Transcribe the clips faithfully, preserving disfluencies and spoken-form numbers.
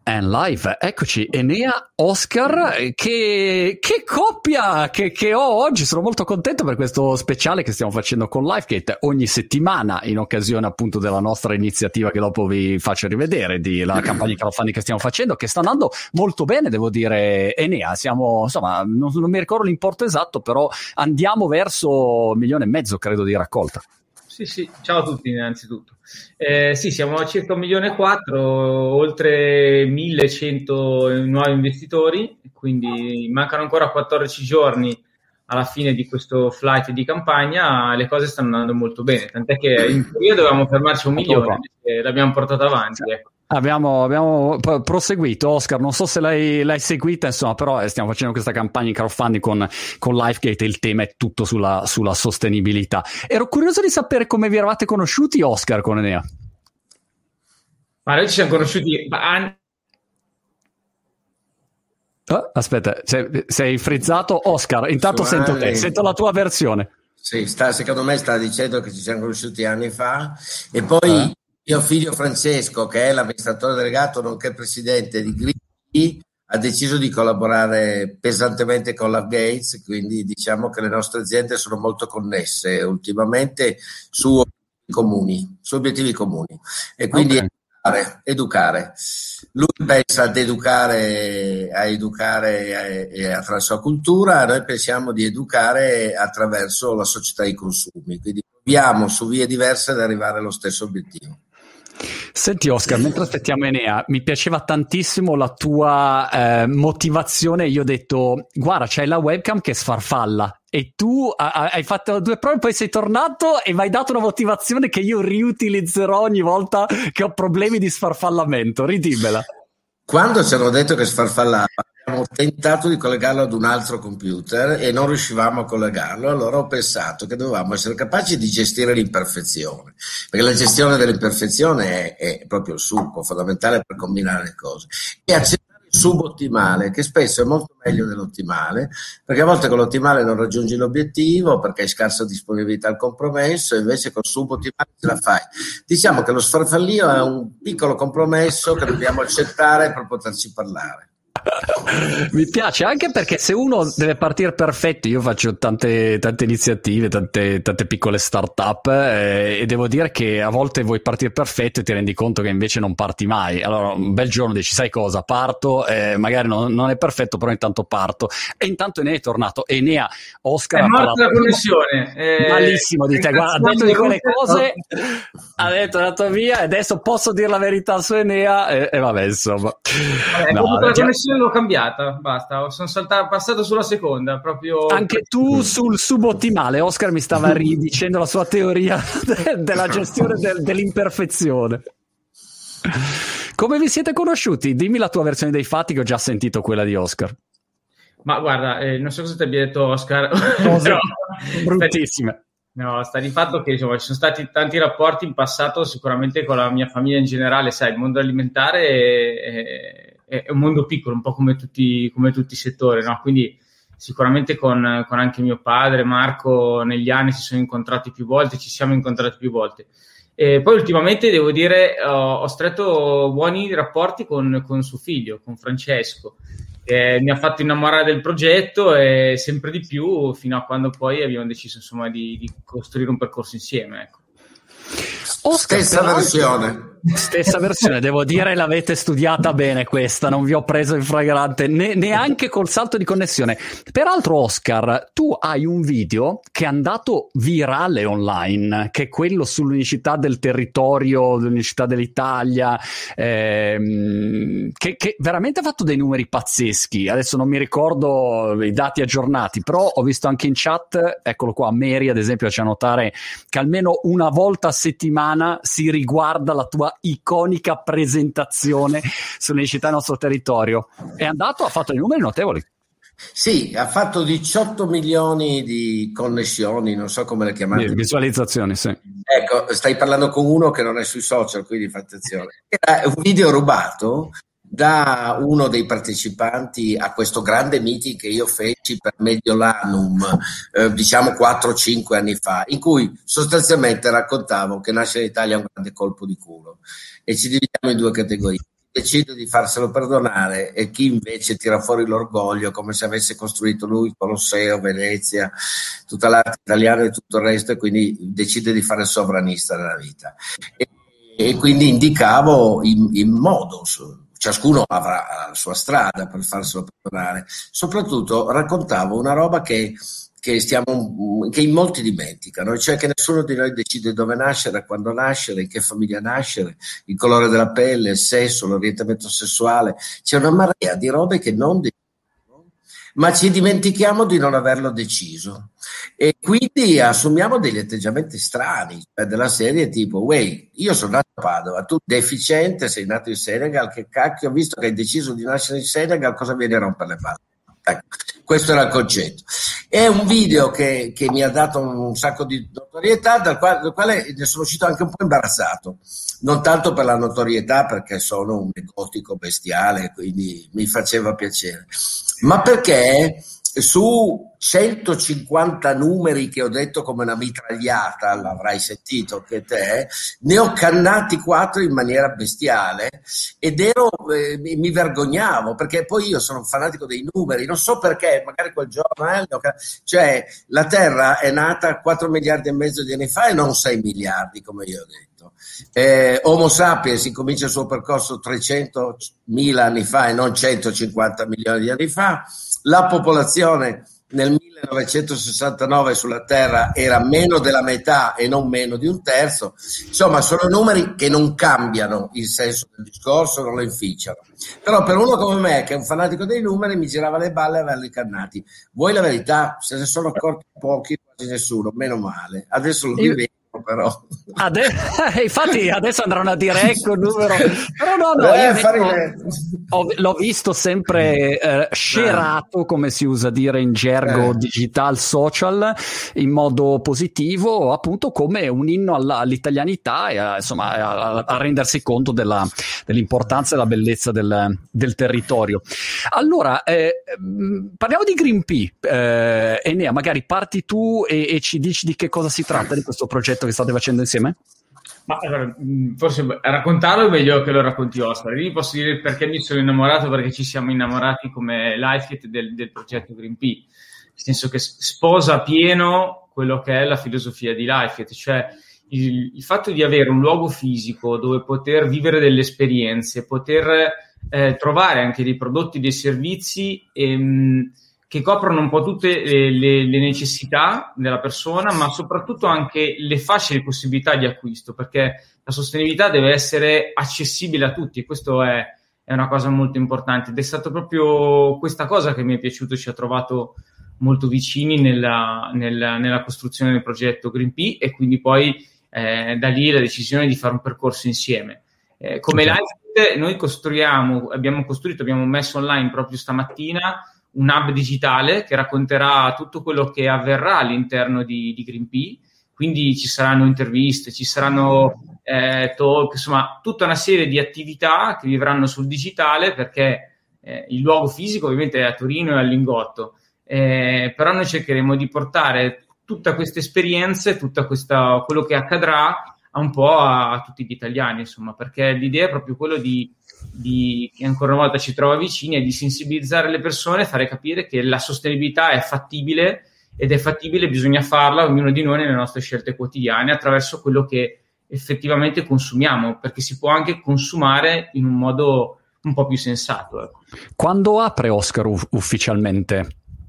And live, eccoci, Enea, Oscar, che, che coppia che, che ho oggi. Sono molto contento per questo speciale che stiamo facendo con Lifegate ogni settimana in occasione appunto della nostra iniziativa che dopo vi faccio rivedere, di la campagna crowdfunding che stiamo facendo, che sta andando molto bene, devo dire. Enea, siamo, insomma, non, non mi ricordo l'importo esatto, però andiamo verso un milione e mezzo, credo, di raccolta. Sì, sì, ciao a tutti innanzitutto. Eh, sì, siamo a circa un milione e quattro, oltre millecento nuovi investitori, quindi mancano ancora quattordici giorni alla fine di questo flight di campagna. Le cose stanno andando molto bene, tant'è che in teoria dovevamo fermarci a un milione e l'abbiamo portato avanti, ecco. Abbiamo, abbiamo proseguito, Oscar, non so se l'hai, l'hai seguita, insomma, però stiamo facendo questa campagna in crowdfunding con, con Lifegate e il tema è tutto sulla, sulla sostenibilità. Ero curioso di sapere come vi eravate conosciuti, Oscar, con Enea. Ma noi ci siamo conosciuti anni. Oh, aspetta, sei, sei frizzato, Oscar, intanto Suale. Sento te, sento la tua versione. Sì, sta, secondo me sta dicendo che ci siamo conosciuti anni fa e poi... Eh? Mio figlio Francesco, che è l'amministratore delegato nonché presidente di Green, ha deciso di collaborare pesantemente con la Gates, quindi diciamo che le nostre aziende sono molto connesse ultimamente su obiettivi comuni, su obiettivi comuni. E quindi okay. educare, educare. Lui pensa ad educare, a educare e attraverso la sua cultura, noi pensiamo di educare attraverso la società dei consumi, quindi proviamo su vie diverse ad arrivare allo stesso obiettivo. Senti Oscar, mentre aspettiamo Enea, mi piaceva tantissimo la tua eh, motivazione. Io ho detto, guarda, c'hai la webcam che sfarfalla e tu a- hai fatto due prove, poi sei tornato e mi hai dato una motivazione che io riutilizzerò ogni volta che ho problemi di sfarfallamento. Ridimmela. Quando ci hanno detto che sfarfallava, abbiamo tentato di collegarlo ad un altro computer e non riuscivamo a collegarlo, allora ho pensato che dovevamo essere capaci di gestire l'imperfezione, perché la gestione dell'imperfezione è, è proprio il succo fondamentale per combinare le cose, e accettare il subottimale, che spesso è molto meglio dell'ottimale, perché a volte con l'ottimale non raggiungi l'obiettivo perché hai scarsa disponibilità al compromesso, e invece col subottimale ce la fai. Diciamo che lo sfarfallio è un piccolo compromesso che dobbiamo accettare per poterci parlare. Mi piace, anche perché se uno deve partire perfetto, io faccio tante, tante iniziative, tante, tante piccole start-up eh, e devo dire che a volte vuoi partire perfetto e ti rendi conto che invece non parti mai. Allora un bel giorno dici, sai cosa, parto, eh, magari non, non è perfetto, però intanto parto. E intanto Enea è tornato. Enea, Oscar è morta la connessione, eh, malissimo di te, guarda, ha detto di quelle cose, ha detto è andato via e adesso posso dire la verità su Enea e, e vabbè, insomma. Vabbè, no, la già... connessione l'ho cambiata, basta, sono saltato, passato sulla seconda, proprio. Anche tu sul subottimale, Oscar mi stava ridicendo la sua teoria de- della gestione de- dell'imperfezione. Come vi siete conosciuti? Dimmi la tua versione dei fatti, che ho già sentito quella di Oscar. Ma guarda, eh, non so cosa ti abbia detto Oscar, cose bruttissime. No, sta di fatto che insomma, ci sono stati tanti rapporti in passato, sicuramente con la mia famiglia in generale, sai, il mondo alimentare è, è, è un mondo piccolo, un po' come tutti, come tutti i settori, no? Quindi sicuramente con, con anche mio padre, Marco, negli anni si sono incontrati più volte, ci siamo incontrati più volte. E poi ultimamente, devo dire, ho, ho stretto buoni rapporti con, con suo figlio, con Francesco, che mi ha fatto innamorare del progetto e sempre di più, fino a quando poi abbiamo deciso insomma di, di costruire un percorso insieme, ecco. Oscar, stessa versione stessa versione, devo dire, l'avete studiata bene questa, non vi ho preso in flagrante ne- neanche col salto di connessione. Peraltro Oscar, tu hai un video che è andato virale online, che è quello sull'unicità del territorio, l'unicità dell'Italia, ehm, che, che veramente ha fatto dei numeri pazzeschi. Adesso non mi ricordo i dati aggiornati, però ho visto anche in chat, eccolo qua, Mary ad esempio ci fa notare che almeno una volta a settimana si riguarda la tua iconica presentazione sull'unicità del nostro territorio. È andato, ha fatto dei numeri notevoli. Sì, ha fatto diciotto milioni di connessioni, non so come le chiamate. Visualizzazioni, sì. Ecco, stai parlando con uno che non è sui social, quindi fate attenzione. Era un video rubato da uno dei partecipanti a questo grande meeting che io feci per Mediolanum, eh, diciamo quattro cinque anni fa, in cui sostanzialmente raccontavo che nasce in Italia un grande colpo di culo e ci dividiamo in due categorie: decide di farselo perdonare e chi invece tira fuori l'orgoglio come se avesse costruito lui il Colosseo, Venezia, tutta l'arte italiana e tutto il resto, e quindi decide di fare il sovranista nella vita. E, e quindi indicavo il, il modo, ciascuno avrà la sua strada per farselo perdonare. Soprattutto raccontavo una roba che Che, stiamo, che in molti dimenticano, cioè che nessuno di noi decide dove nascere, quando nascere, in che famiglia nascere, il colore della pelle, il sesso, l'orientamento sessuale. C'è una marea di robe che non decidiamo, ma ci dimentichiamo di non averlo deciso. E quindi assumiamo degli atteggiamenti strani, cioè della serie tipo, wey, io sono nato a Padova, tu deficiente, sei nato in Senegal, che cacchio, ho visto che hai deciso di nascere in Senegal, cosa vieni a rompere le palle? Ecco, questo era il concetto. È un video che, che mi ha dato un sacco di notorietà, dal quale, dal quale ne sono uscito anche un po' imbarazzato, non tanto per la notorietà, perché sono un negotico bestiale, quindi mi faceva piacere, ma perché su centocinquanta numeri che ho detto come una mitragliata, l'avrai sentito che te, ne ho cannati quattro in maniera bestiale ed ero, eh, mi vergognavo, perché poi io sono un fanatico dei numeri, non so perché, magari quel giorno, eh, cioè la Terra è nata quattro miliardi e mezzo di anni fa e non sei miliardi come io ho detto. Eh, Homo sapiens incomincia il suo percorso trecentomila anni fa e non centocinquanta milioni di anni fa. La popolazione nel millenovecentosessantanove sulla Terra era meno della metà e non meno di un terzo. Insomma, sono numeri che non cambiano il senso del discorso, non lo inficiano. Però per uno come me, che è un fanatico dei numeri, mi girava le balle a averli cannati. Vuoi la verità? Se ne sono accorti pochi, quasi nessuno, meno male. Adesso lo rivedo. Però Ade- infatti adesso andranno a dire ecco il numero, però no no eh, io ho, l'ho visto sempre eh, scerato, come si usa dire in gergo eh. digital social, in modo positivo, appunto come un inno alla, all'italianità e a, insomma a, a rendersi conto della, dell'importanza e della bellezza del, del territorio. Allora eh, parliamo di Greenpeace, eh, Enea, magari parti tu e, e ci dici di che cosa si tratta di questo progetto che state facendo insieme? Ma allora, forse raccontarlo è meglio che lo racconti Oscar. Io posso dire perché mi sono innamorato, perché ci siamo innamorati come LifeKit del, del progetto Greenpeace, nel senso che sposa pieno quello che è la filosofia di LifeKit, cioè il, il fatto di avere un luogo fisico dove poter vivere delle esperienze, poter eh, trovare anche dei prodotti, dei servizi ehm, che coprono un po' tutte le, le, le necessità della persona, ma soprattutto anche le facili possibilità di acquisto, perché la sostenibilità deve essere accessibile a tutti, e questo è, è una cosa molto importante. Ed è stato proprio questa cosa che mi è piaciuto, ci ha trovato molto vicini nella, nella, nella costruzione del progetto Greenpeace, e quindi poi eh, da lì la decisione di fare un percorso insieme. Eh, come okay. Live, noi costruiamo, abbiamo costruito, abbiamo messo online proprio stamattina un hub digitale che racconterà tutto quello che avverrà all'interno di, di Greenpeace, quindi ci saranno interviste, ci saranno eh, talk, insomma tutta una serie di attività che vivranno sul digitale, perché eh, il luogo fisico ovviamente è a Torino e a Lingotto, eh, però noi cercheremo di portare tutta questa esperienza, tutta questa, quello che accadrà a un po' a, a tutti gli italiani, insomma, perché l'idea è proprio quello di di che ancora una volta ci trova vicini, e di sensibilizzare le persone, fare capire che la sostenibilità è fattibile, ed è fattibile, bisogna farla ognuno di noi nelle nostre scelte quotidiane attraverso quello che effettivamente consumiamo, perché si può anche consumare in un modo un po' più sensato. Ecco. Quando apre Oscar u- ufficialmente?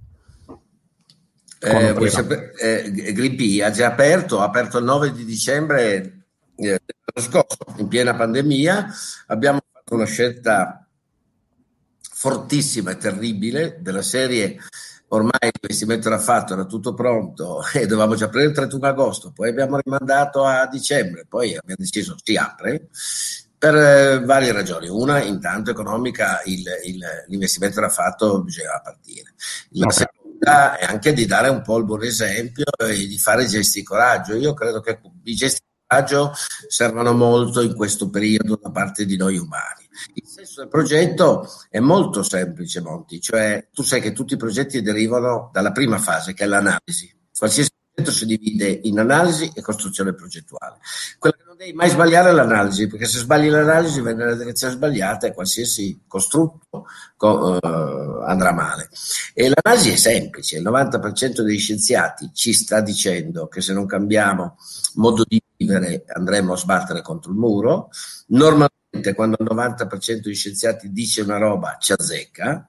Eh, eh, Greenpeace ha già aperto, ha aperto il nove di dicembre eh, dell'anno scorso, in piena pandemia. Abbiamo una scelta fortissima e terribile della serie, ormai l'investimento era fatto, era tutto pronto e dovevamo già aprire il trentuno agosto, poi abbiamo rimandato a dicembre, poi abbiamo deciso si apre per eh, varie ragioni. Una, intanto economica, il, il, l'investimento era fatto, bisognava partire. La okay. seconda è anche di dare un po' il buon esempio e di fare gesti di coraggio. Io credo che i gesti servono molto in questo periodo da parte di noi umani. Il senso del progetto è molto semplice, Monti, cioè tu sai che tutti i progetti derivano dalla prima fase, che è l'analisi. Qualsiasi progetto si divide in analisi e costruzione progettuale. Quella che non devi mai sbagliare l'analisi, perché se sbagli l'analisi vai nella direzione sbagliata e qualsiasi costrutto co- uh, andrà male. E l'analisi è semplice, il novanta per cento degli scienziati ci sta dicendo che se non cambiamo modo di vivere andremo a sbattere contro il muro. Normalmente quando il novanta per cento degli scienziati dice una roba ci azzecca,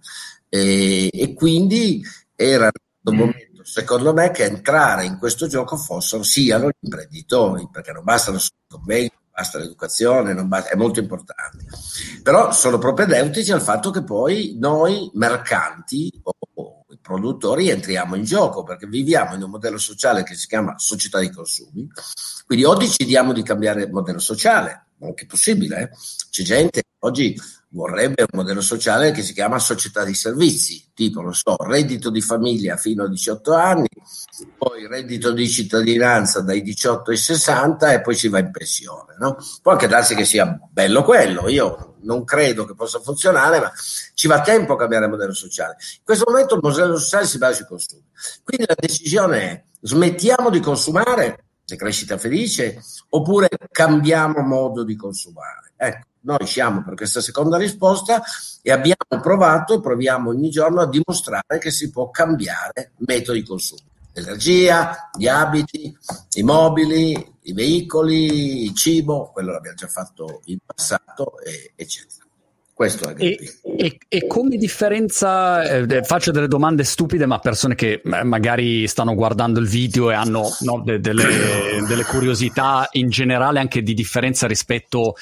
e, e quindi era un momento, secondo me, che entrare in questo gioco fossero siano gli imprenditori, perché non bastano solo i convegni, non basta l'educazione, non basta, è molto importante, però sono propedeutici al fatto che poi noi mercanti o, o i produttori entriamo in gioco, perché viviamo in un modello sociale che si chiama società di consumi, quindi o decidiamo di cambiare modello sociale, anche possibile, eh? C'è gente che oggi vorrebbe un modello sociale che si chiama società di servizi, tipo, non so, reddito di famiglia fino a diciotto anni, poi reddito di cittadinanza dai diciotto ai sessanta e poi si va in pensione, no? Può anche darsi che sia bello quello, io non credo che possa funzionare, ma ci va tempo a cambiare il modello sociale. In questo momento il modello sociale si basa sui consumi, quindi la decisione è: smettiamo di consumare, la crescita felice, oppure cambiamo modo di consumare? Ecco, noi siamo per questa seconda risposta e abbiamo provato e proviamo ogni giorno a dimostrare che si può cambiare metodo di consumo. L'energia, gli abiti, i mobili, i veicoli, il cibo, quello l'abbiamo già fatto in passato, e, eccetera. Questo è e, e, e come differenza, eh, faccio delle domande stupide, ma persone che magari stanno guardando il video e hanno no, de, delle, delle curiosità in generale anche di differenza rispetto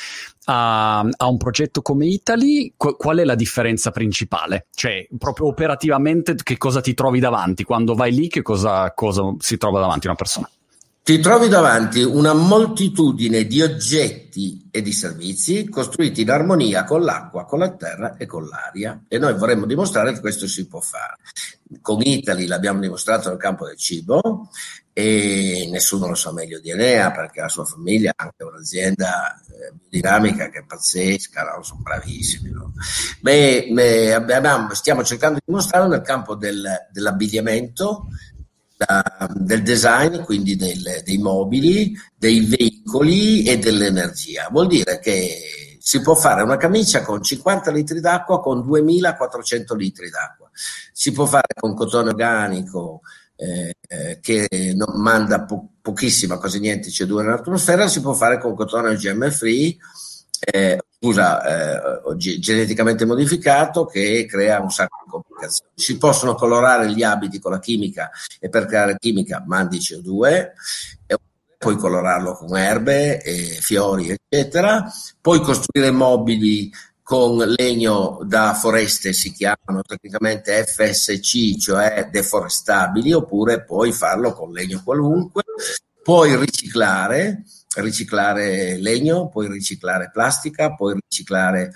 a, a un progetto come Italy, qu- qual è la differenza principale? Cioè, proprio operativamente, che cosa ti trovi davanti? Quando vai lì, che cosa, cosa si trova davanti una persona? Ti trovi davanti una moltitudine di oggetti e di servizi costruiti in armonia con l'acqua, con la terra e con l'aria, e noi vorremmo dimostrare che questo si può fare. Con Italy l'abbiamo dimostrato nel campo del cibo, e nessuno lo sa meglio di Enea, perché la sua famiglia ha anche un'azienda eh, dinamica che è pazzesca, no? Sono bravissimi, no? Beh, beh, abbiamo, stiamo cercando di dimostrarlo nel campo del, dell'abbigliamento, del design, quindi del, dei mobili, dei veicoli e dell'energia. Vuol dire che si può fare una camicia con cinquanta litri d'acqua, con duemilaquattrocento litri d'acqua, si può fare con cotone organico eh, eh, che non manda po- pochissima, quasi niente C O due nell'atmosfera, si può fare con cotone O G M free, eh, scusa, eh, geneticamente modificato, che crea un sacco di complicazioni. Si possono colorare gli abiti con la chimica, e per creare chimica mandi C O due, e puoi colorarlo con erbe, e fiori, eccetera. Puoi costruire mobili con legno da foreste, si chiamano tecnicamente F S C, cioè deforestabili, oppure puoi farlo con legno qualunque. Puoi riciclare, riciclare legno, puoi riciclare plastica, puoi riciclare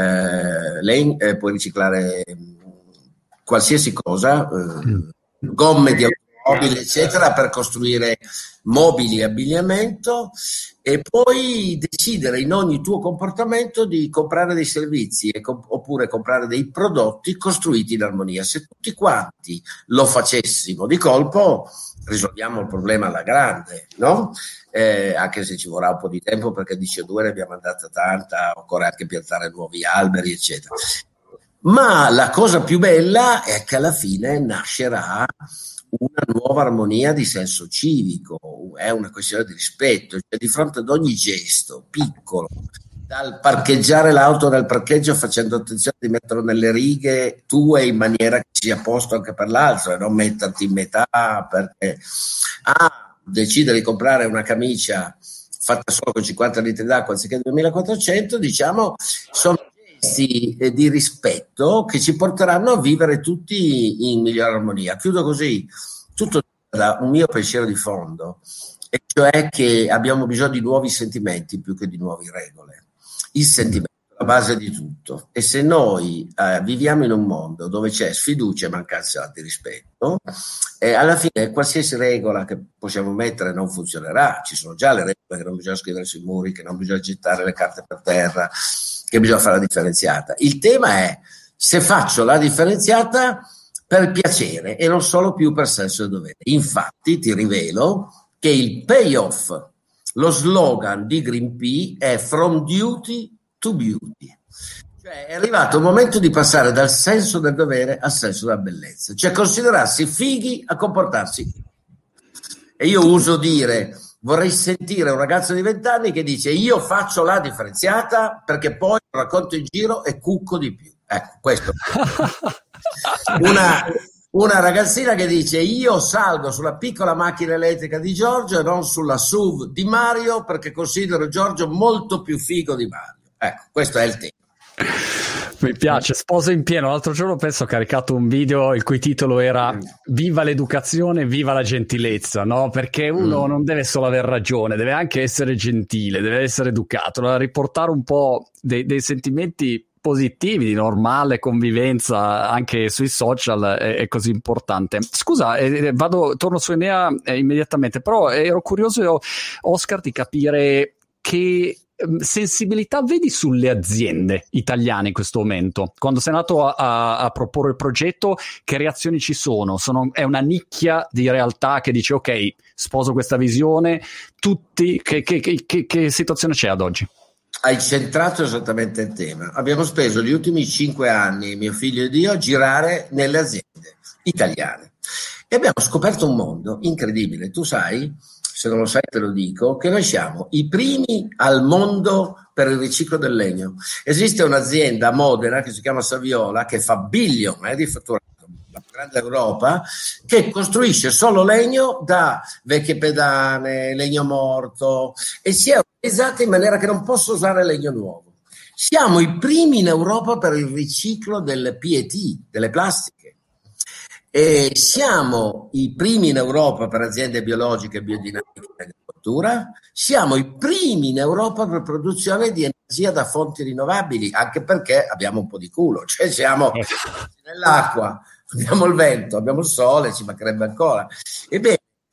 eh, legno, eh, puoi riciclare qualsiasi cosa, eh, gomme di automobili, eccetera, per costruire mobili e abbigliamento, e poi decidere in ogni tuo comportamento di comprare dei servizi e comp- oppure comprare dei prodotti costruiti in armonia. Se tutti quanti lo facessimo di colpo, risolviamo il problema alla grande, no? Eh, anche se ci vorrà un po' di tempo, perché di C O due ne abbiamo andata tanta, occorre anche piantare nuovi alberi, eccetera. Ma la cosa più bella è che alla fine nascerà una nuova armonia di senso civico, è una questione di rispetto, cioè di fronte ad ogni gesto piccolo, dal parcheggiare l'auto nel parcheggio facendo attenzione di metterlo nelle righe tue in maniera che sia a posto anche per l'altro, e non metterti in metà, perché ah, decidere di comprare una camicia fatta solo con cinquanta litri d'acqua anziché duemilaquattrocento, diciamo, sono gesti di rispetto che ci porteranno a vivere tutti in migliore armonia. Chiudo così, tutto da un mio pensiero di fondo, e cioè che abbiamo bisogno di nuovi sentimenti più che di nuove regole. Il sentimento è la base di tutto, e se noi eh, viviamo in un mondo dove c'è sfiducia e mancanza di rispetto, eh, alla fine qualsiasi regola che possiamo mettere non funzionerà. Ci sono già le regole che non bisogna scrivere sui muri, che non bisogna gettare le carte per terra, che bisogna fare la differenziata. Il tema è se faccio la differenziata per piacere e non solo più per senso di dovere. Infatti ti rivelo che il payoff, lo slogan di Greenpeace è From Duty to Beauty. Cioè è arrivato il momento di passare dal senso del dovere al senso della bellezza, cioè considerarsi fighi a comportarsi. E io uso dire, vorrei sentire un ragazzo di vent'anni che dice io faccio la differenziata perché poi racconto in giro e cucco di più. Ecco, questo. Una, una ragazzina che dice io salgo sulla piccola macchina elettrica di Giorgio e non sulla S U V di Mario perché considero Giorgio molto più figo di Mario. Ecco, questo è il tema. Mi piace, sposo in pieno. L'altro giorno penso ho caricato un video il cui titolo era viva l'educazione, viva la gentilezza, no? Perché uno mm. non deve solo aver ragione, deve anche essere gentile, deve essere educato, no? Riportare un po' dei, dei sentimenti positivi di normale convivenza anche sui social è, è così importante. Scusa, eh, vado, torno su Enea eh, immediatamente, però ero curioso, Oscar, di capire che sensibilità vedi sulle aziende italiane in questo momento? Quando sei andato a, a, a proporre il progetto, che reazioni ci sono? sono? È una nicchia di realtà che dice ok, sposo questa visione, tutti, che, che, che, che situazione c'è ad oggi? Hai centrato esattamente il tema. Abbiamo speso gli ultimi cinque anni, mio figlio ed io, a girare nelle aziende italiane e abbiamo scoperto un mondo incredibile. Tu sai, se non lo sai te lo dico, che noi siamo i primi al mondo per il riciclo del legno. Esiste un'azienda a Modena che si chiama Saviola, che fa billion eh, di fatturato, la più grande d'Europa, che costruisce solo legno da vecchie pedane, legno morto, e si è organizzata in maniera che non posso usare legno nuovo. Siamo i primi in Europa per il riciclo delle P E T, delle plastiche. E siamo i primi in Europa per aziende biologiche e biodinamiche in agricoltura, siamo i primi in Europa per produzione di energia da fonti rinnovabili, anche perché abbiamo un po' di culo, cioè siamo nell'acqua, abbiamo il vento, abbiamo il sole, ci mancherebbe ancora. Ebbene,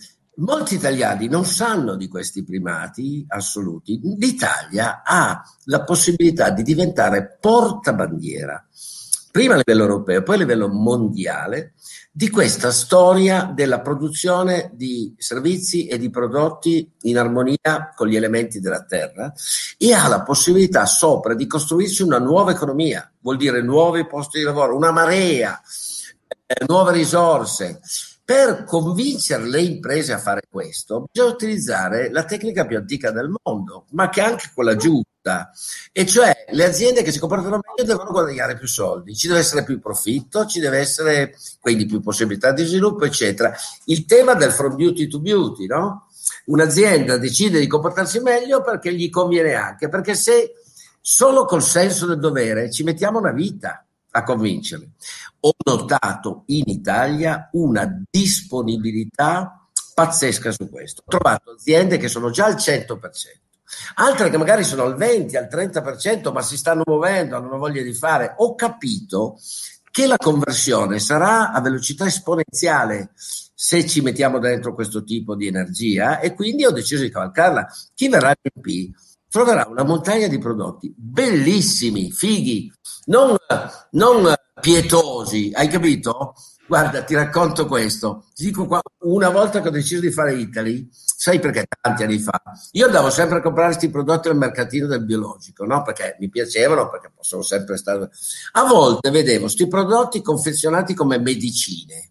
molti italiani non sanno di questi primati assoluti. L'Italia ha la possibilità di diventare portabandiera, prima a livello europeo, poi a livello mondiale, di questa storia della produzione di servizi e di prodotti in armonia con gli elementi della terra, e ha la possibilità sopra di costruirsi una nuova economia, vuol dire nuovi posti di lavoro, una marea, eh, nuove risorse. Per convincere le imprese a fare questo bisogna utilizzare la tecnica più antica del mondo, ma che è anche quella giusta, e cioè le aziende che si comportano meglio devono guadagnare più soldi, ci deve essere più profitto, ci deve essere quindi più possibilità di sviluppo, eccetera. Il tema del from beauty to beauty, no? Un'azienda decide di comportarsi meglio perché gli conviene anche, perché se solo col senso del dovere ci mettiamo una vita a convincerli. Ho notato in Italia una disponibilità pazzesca su questo. Ho trovato aziende che sono già al cento per cento, altre che magari sono al venti, al trenta per cento, ma si stanno muovendo, hanno voglia di fare. Ho capito che la conversione sarà a velocità esponenziale se ci mettiamo dentro questo tipo di energia, e quindi ho deciso di cavalcarla. Chi verrà in P troverà una montagna di prodotti bellissimi, fighi, non, non pietosi, hai capito? Guarda, ti racconto questo. Ti dico qua, una volta che ho deciso di fare Italy, sai perché tanti anni fa, io andavo sempre a comprare questi prodotti al mercatino del biologico, no? Perché mi piacevano, perché possono sempre stare. A volte vedevo questi prodotti confezionati come medicine.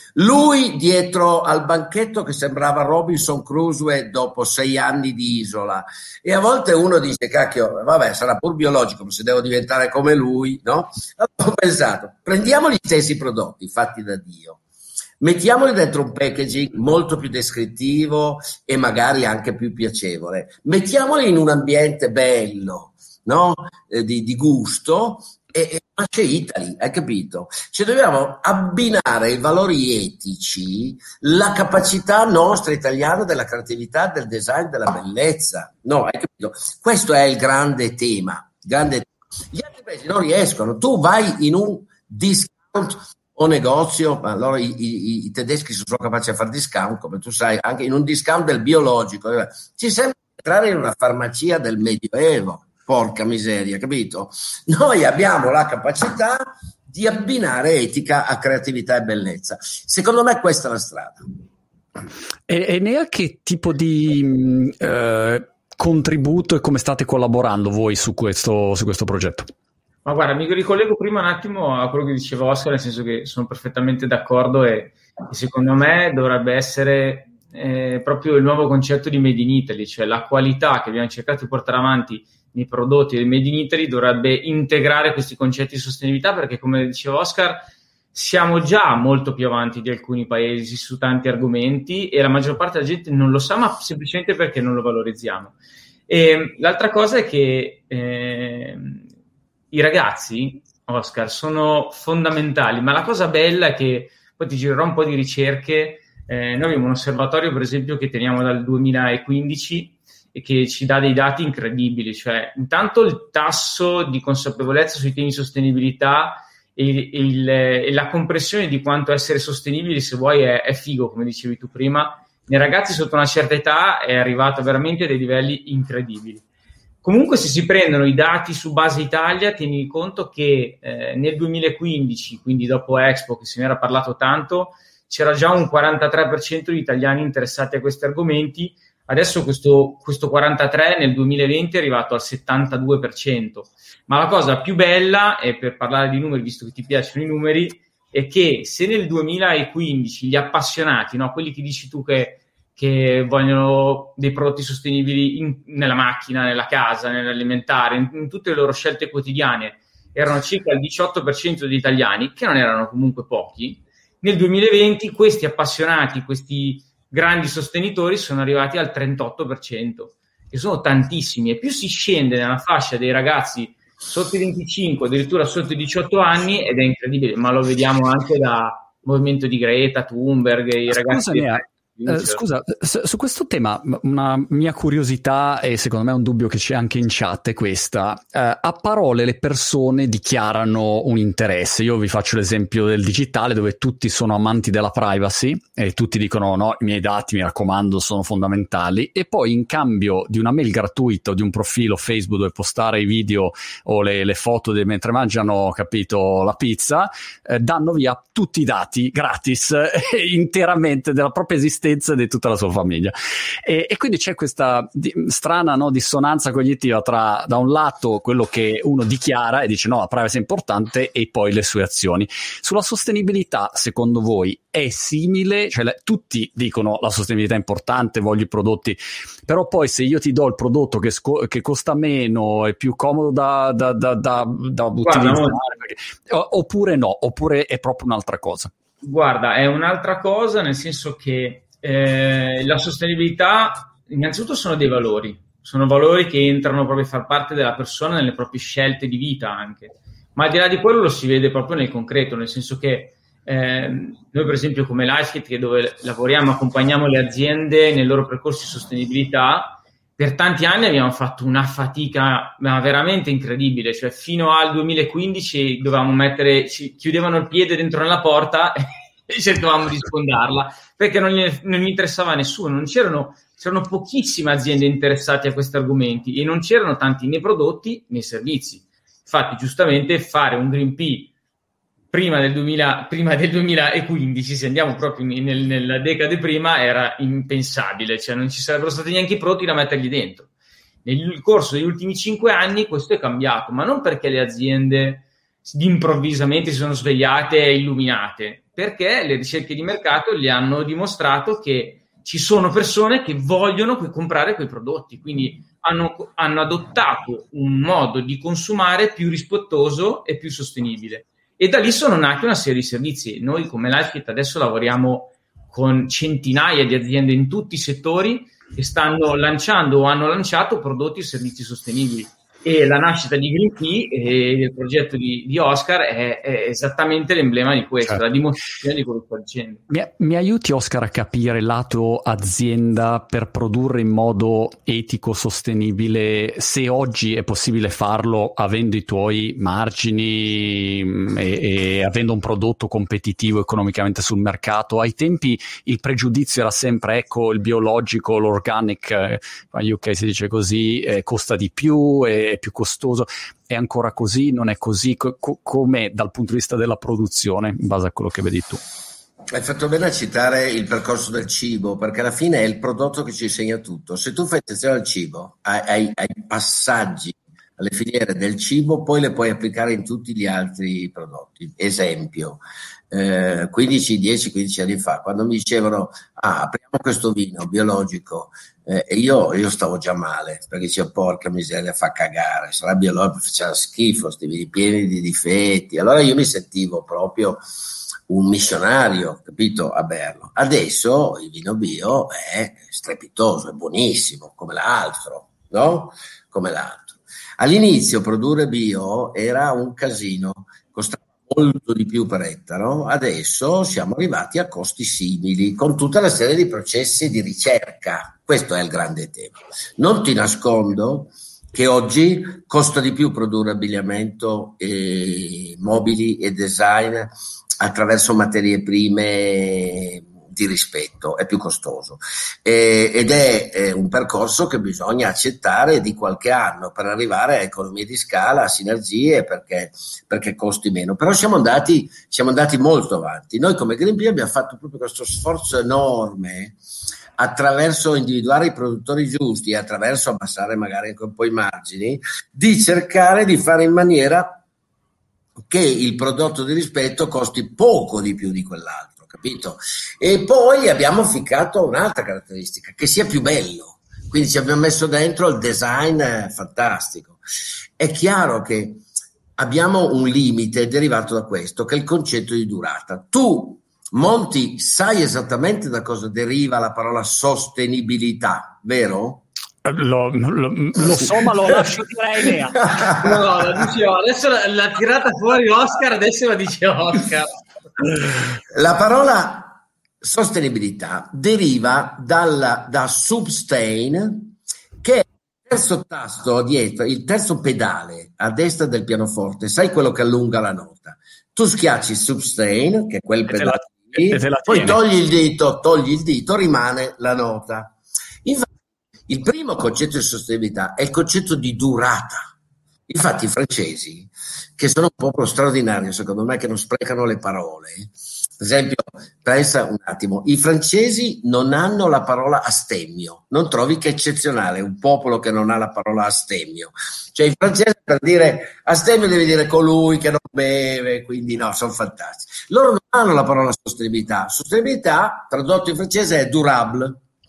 Lui dietro al banchetto che sembrava Robinson Crusoe dopo sei anni di isola, e a volte uno dice cacchio, vabbè, sarà pur biologico, ma se devo diventare come lui, no? Allora ho pensato, prendiamo gli stessi prodotti fatti da Dio, mettiamoli dentro un packaging molto più descrittivo e magari anche più piacevole, mettiamoli in un ambiente bello, no? Eh, di, di gusto, e c'è Italy, hai capito? Cioè dobbiamo abbinare i valori etici, la capacità nostra italiana della creatività, del design, della bellezza. No, hai capito? Questo è il grande tema. Grande... Gli altri paesi non riescono. Tu vai in un discount o negozio, allora i, i, i tedeschi sono capaci a fare discount, come tu sai, anche in un discount del biologico. Ci sembra entrare in una farmacia del Medioevo. Porca miseria, capito? Noi abbiamo la capacità di abbinare etica a creatività e bellezza. Secondo me questa è la strada. E, e Nea, che tipo di eh, contributo e come state collaborando voi su questo, su questo progetto? Ma guarda, mi ricollego prima un attimo a quello che diceva Oscar, nel senso che sono perfettamente d'accordo e, e secondo me dovrebbe essere eh, proprio il nuovo concetto di Made in Italy, cioè la qualità che abbiamo cercato di portare avanti nei prodotti del Made in Italy dovrebbe integrare questi concetti di sostenibilità, perché come diceva Oscar siamo già molto più avanti di alcuni paesi su tanti argomenti e la maggior parte della gente non lo sa, ma semplicemente perché non lo valorizziamo. E l'altra cosa è che eh, i ragazzi, Oscar, sono fondamentali, ma la cosa bella è che, poi ti girerò un po' di ricerche, eh, noi abbiamo un osservatorio per esempio che teniamo dal duemilaquindici e che ci dà dei dati incredibili, cioè intanto il tasso di consapevolezza sui temi di sostenibilità e, il, e la comprensione di quanto essere sostenibili, se vuoi, è, è figo, come dicevi tu prima, nei ragazzi sotto una certa età è arrivato veramente a dei livelli incredibili. Comunque, se si prendono i dati su base Italia, tieni conto che eh, nel duemilaquindici, quindi dopo Expo, che se ne era parlato tanto, c'era già un quarantatré per cento di italiani interessati a questi argomenti. Adesso questo, questo quarantatré nel duemilaventi è arrivato al settantadue per cento. Ma la cosa più bella, e per parlare di numeri, visto che ti piacciono i numeri, è che se nel duemilaquindici gli appassionati, no, quelli che dici tu che che vogliono dei prodotti sostenibili in, nella macchina, nella casa, nell'alimentare, in, in tutte le loro scelte quotidiane, erano circa il diciotto per cento degli italiani, che non erano comunque pochi, nel duemilaventi questi appassionati, questi grandi sostenitori sono arrivati al trentotto per cento, che sono tantissimi, e più si scende nella fascia dei ragazzi sotto i venticinque, addirittura sotto i diciotto anni, ed è incredibile, ma lo vediamo anche da movimento di Greta Thunberg, i ragazzi... Di... Uh, scusa, su, su questo tema una mia curiosità, e secondo me è un dubbio che c'è anche in chat, è questa. Uh, a parole le persone dichiarano un interesse. Io vi faccio l'esempio del digitale, dove tutti sono amanti della privacy e tutti dicono no, i miei dati, mi raccomando, sono fondamentali, e poi in cambio di una mail gratuita o di un profilo Facebook dove postare i video o le, le foto de, mentre mangiano, capito, la pizza, eh, danno via tutti i dati gratis eh, interamente della propria esistenza e di tutta la sua famiglia, e, e quindi c'è questa di, strana no, dissonanza cognitiva tra, da un lato, quello che uno dichiara e dice no, la privacy è importante, e poi le sue azioni. Sulla sostenibilità, secondo voi è simile? Cioè le, tutti dicono la sostenibilità è importante, voglio i prodotti, però poi se io ti do il prodotto che, sco- che costa meno, è più comodo da, da, da, da, da utilizzare, perché, oppure no, oppure è proprio un'altra cosa? Guarda, è un'altra cosa, nel senso che Eh, la sostenibilità innanzitutto sono dei valori, sono valori che entrano proprio a far parte della persona nelle proprie scelte di vita anche, ma al di là di quello lo si vede proprio nel concreto, nel senso che eh, noi per esempio come LifeKit, che dove lavoriamo, accompagniamo le aziende nel loro percorso di sostenibilità, per tanti anni abbiamo fatto una fatica veramente incredibile, cioè fino al duemilaquindici dovevamo mettere, ci chiudevano il piede dentro nella porta e cercavamo di sfondarla, perché non gli, non gli interessava a nessuno, non c'erano, c'erano pochissime aziende interessate a questi argomenti e non c'erano tanti né prodotti né servizi. Infatti, giustamente, fare un Green P prima del, duemila, prima del duemilaquindici, se andiamo proprio nel, nella decade prima, era impensabile, cioè non ci sarebbero stati neanche i prodotti da mettergli dentro. Nel corso degli ultimi cinque anni questo è cambiato, ma non perché le aziende improvvisamente si sono svegliate e illuminate, perché le ricerche di mercato gli hanno dimostrato che ci sono persone che vogliono comprare quei prodotti, quindi hanno, hanno adottato un modo di consumare più rispettoso e più sostenibile, e da lì sono nati una serie di servizi. Noi come LifeKit adesso lavoriamo con centinaia di aziende in tutti i settori che stanno lanciando o hanno lanciato prodotti e servizi sostenibili. E la nascita di Green P e del progetto di, di Oscar è, è esattamente l'emblema di questo, certo. La dimostrazione di quello che sto dicendo. Mi, mi aiuti, Oscar, a capire lato azienda per produrre in modo etico, sostenibile, se oggi è possibile farlo avendo i tuoi margini e, e avendo un prodotto competitivo economicamente sul mercato? Ai tempi il pregiudizio era sempre, ecco, il biologico, l'organic, eh, in U K si dice così, eh, costa di più e è più costoso. È ancora così? Non è così? Co- com'è dal punto di vista della produzione, in base a quello che vedi tu? Hai fatto bene a citare il percorso del cibo, perché alla fine è il prodotto che ci insegna tutto. Se tu fai attenzione al cibo, ai, ai, ai passaggi, alle filiere del cibo, poi le puoi applicare in tutti gli altri prodotti. Esempio, eh, quindici, dieci, quindici anni fa, quando mi dicevano, ah, apriamo questo vino biologico, eh, e io, io stavo già male, perché dicevo, porca miseria, fa cagare, sarà biologico, faceva schifo, sti vini pieni di difetti. Allora io mi sentivo proprio un missionario, capito, a berlo. Adesso il vino bio è strepitoso, è buonissimo, come l'altro, no? Come l'altro. All'inizio produrre bio era un casino, costava molto di più per ettaro, adesso siamo arrivati a costi simili, con tutta la serie di processi di ricerca. Questo è il grande tema. Non ti nascondo che oggi costa di più produrre abbigliamento, e mobili e design attraverso materie prime di rispetto, è più costoso, eh, ed è eh, un percorso che bisogna accettare di qualche anno per arrivare a economie di scala, a sinergie, perché, perché costi meno. Però siamo andati, siamo andati molto avanti. Noi come Greenpeace abbiamo fatto proprio questo sforzo enorme attraverso individuare i produttori giusti e attraverso abbassare magari anche un po' i margini, di cercare di fare in maniera che il prodotto di rispetto costi poco di più di quell'altro, capito? E poi abbiamo ficcato un'altra caratteristica, che sia più bello, quindi ci abbiamo messo dentro il design fantastico. È chiaro che abbiamo un limite derivato da questo, che è il concetto di durata. Tu, Monti, sai esattamente da cosa deriva la parola sostenibilità, vero? Lo, lo, lo so, ma lo lascio dire a Enea. No, no, lo dicevo. Adesso l'ha tirata fuori Oscar, adesso la dice Oscar. La parola sostenibilità deriva dalla, da sustain, che è il terzo tasto dietro, il terzo pedale a destra del pianoforte. Sai quello che allunga la nota? Tu schiacci sustain, che è quel pedale, e te la poi togli il dito, togli il dito, rimane la nota. Infatti, il primo concetto di sostenibilità è il concetto di durata. Infatti i francesi, che sono un popolo straordinario, secondo me, che non sprecano le parole, per esempio, pensa un attimo, i francesi non hanno la parola astemmio. Non trovi che è eccezionale un popolo che non ha la parola astemmio? Cioè i francesi, per dire astemmio devi dire colui che non beve, quindi no, sono fantastici. Loro non hanno la parola sostenibilità. Sostenibilità, tradotto in francese, è durable.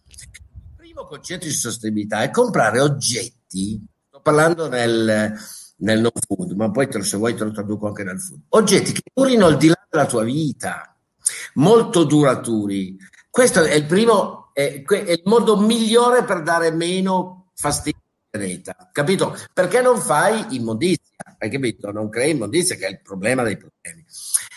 Il primo concetto di sostenibilità è comprare oggetti, sto parlando nel, nel no food, ma poi te lo, se vuoi te lo traduco anche nel food, oggetti che durino al di là della tua vita, molto duraturi. Questo è il primo, è, è il modo migliore per dare meno fastidio al pianeta, capito? Perché non fai immondizia, hai capito? Non crei immondizia, che è il problema dei problemi.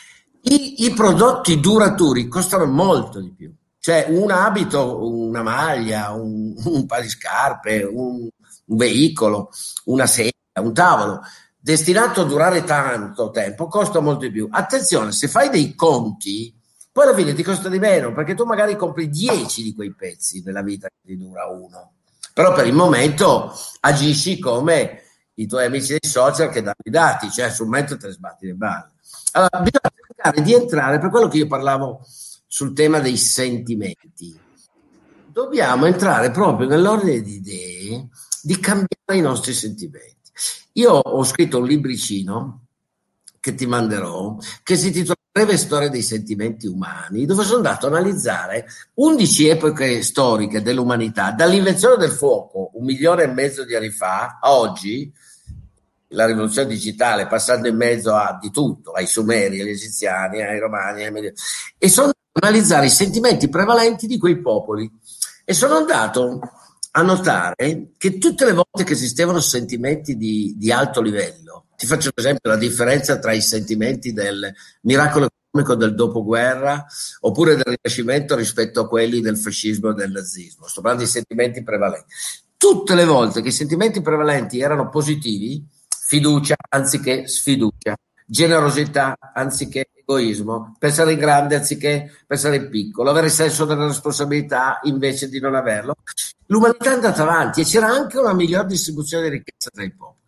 I, i prodotti duraturi costano molto di più. Cioè un abito, una maglia, un, un paio di scarpe, un, un veicolo, una sedia, un tavolo destinato a durare tanto tempo costa molto di più. Attenzione, se fai dei conti, poi alla fine ti costa di meno, perché tu magari compri dieci di quei pezzi nella vita che ti dura uno. Però per il momento agisci come i tuoi amici dei social che danno i dati, cioè sul momento te ne sbatti le balle. Allora bisogna cercare di entrare, per quello che io parlavo sul tema dei sentimenti, dobbiamo entrare proprio nell'ordine di idee di cambiare i nostri sentimenti. Io ho scritto un libricino che ti manderò, che si intitola Breve storia dei sentimenti umani, dove sono andato a analizzare undici epoche storiche dell'umanità, dall'invenzione del fuoco un milione e mezzo di anni fa a oggi, la rivoluzione digitale, passando in mezzo a di tutto, ai Sumeri, agli Egiziani, ai Romani, ai Medi- e sono andato a analizzare i sentimenti prevalenti di quei popoli e sono andato a notare che tutte le volte che esistevano sentimenti di, di alto livello, ti faccio un esempio, la differenza tra i sentimenti del miracolo economico del dopoguerra oppure del Rinascimento rispetto a quelli del fascismo e del nazismo, sto parlando di sentimenti prevalenti. Tutte le volte che i sentimenti prevalenti erano positivi, fiducia anziché sfiducia, generosità anziché egoismo, pensare in grande anziché pensare in piccolo, avere senso della responsabilità invece di non averlo, l'umanità è andata avanti e c'era anche una miglior distribuzione di ricchezza tra i popoli.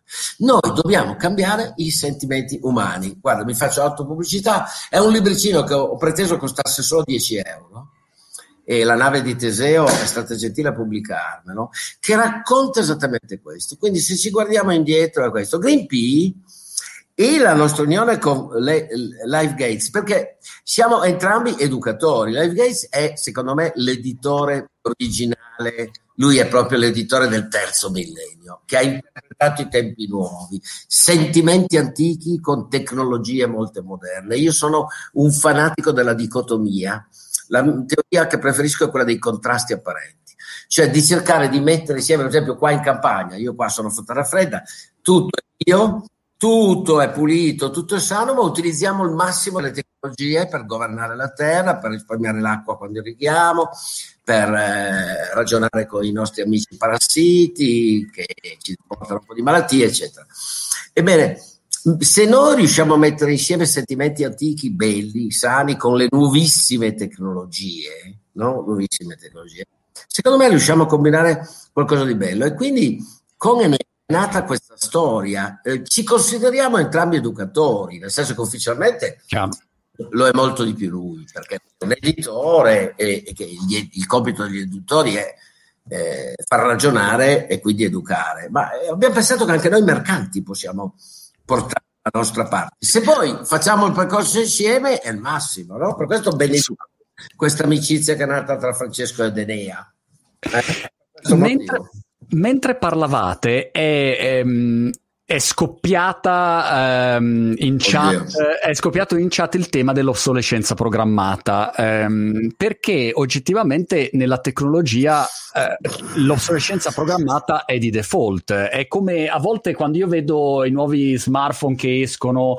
Noi dobbiamo cambiare i sentimenti umani. Guarda, mi faccio autopubblicità, è un libricino che ho preteso costasse solo dieci euro e la nave di Teseo è stata gentile a pubblicarmelo, che racconta esattamente questo. Quindi se ci guardiamo indietro a questo, Greenpeace e la nostra unione con Live Gates, perché siamo entrambi educatori. Live Gates è, secondo me, l'editore originale, lui è proprio l'editore del terzo millennio, che ha interpretato i tempi nuovi, sentimenti antichi con tecnologie molto moderne. Io sono un fanatico della dicotomia. La teoria che preferisco è quella dei contrasti apparenti, cioè di cercare di mettere insieme, per esempio qua in campagna, io qua sono sotto la fredda, tutto è io, tutto è pulito, tutto è sano, ma utilizziamo al massimo le tecnologie per governare la terra, per risparmiare l'acqua quando irrighiamo, per eh, ragionare con i nostri amici parassiti che ci portano un po' di malattie, eccetera. Ebbene, se noi riusciamo a mettere insieme sentimenti antichi, belli, sani, con le nuovissime tecnologie, no? Nuovissime tecnologie, secondo me riusciamo a combinare qualcosa di bello. E quindi con Enea è nata questa storia. Eh, ci consideriamo entrambi educatori, nel senso che ufficialmente Chiaro. Lo è molto di più lui, perché è un editore e, e che il, il compito degli editori è eh, far ragionare e quindi educare. Ma eh, abbiamo pensato che anche noi mercanti possiamo portare la nostra parte. Se poi facciamo il percorso insieme è il massimo, no? Per questo benedico questa amicizia che è nata tra Francesco ed Enea. Eh, mentre, mentre parlavate è, è, è scoppiata um, in chat è scoppiato in chat il tema dell'obsolescenza programmata, um, perché oggettivamente nella tecnologia uh, l'obsolescenza programmata è di default. È come a volte quando io vedo i nuovi smartphone che escono